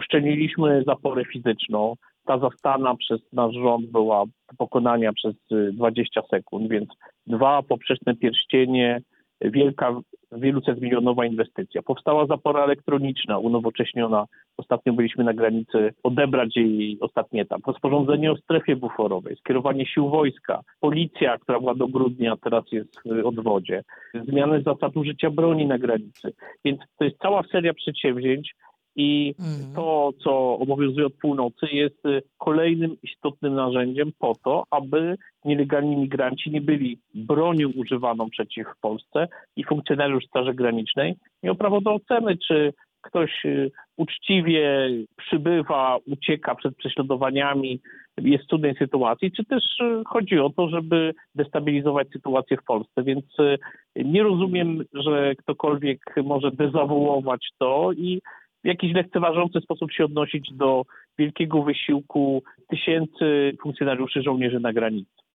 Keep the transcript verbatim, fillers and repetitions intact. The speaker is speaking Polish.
uszczelniliśmy zaporę fizyczną. Ta zastana przez nasz rząd była do pokonania przez dwadzieścia sekund, więc dwa poprzeczne pierścienie, wielka, wielusetmilionowa inwestycja. Powstała zapora elektroniczna, unowocześniona. Ostatnio byliśmy na granicy odebrać jej ostatni etap. Rozporządzenie o strefie buforowej, skierowanie sił wojska, policja, która była do grudnia, teraz jest w odwodzie, zmiany zasad użycia broni na granicy. Więc to jest cała seria przedsięwzięć i Mhm. to, co obowiązuje od północy, jest kolejnym istotnym narzędziem po to, aby nielegalni migranci nie byli bronią używaną przeciw Polsce i funkcjonariusz Straży Granicznej miał prawo do oceny, czy ktoś uczciwie przybywa, ucieka przed prześladowaniami, jest w trudnej sytuacji, czy też chodzi o to, żeby destabilizować sytuację w Polsce. Więc nie rozumiem, że ktokolwiek może dezawuować to i w jakiś lekceważący sposób się odnosić do wielkiego wysiłku tysięcy funkcjonariuszy, żołnierzy na granicy.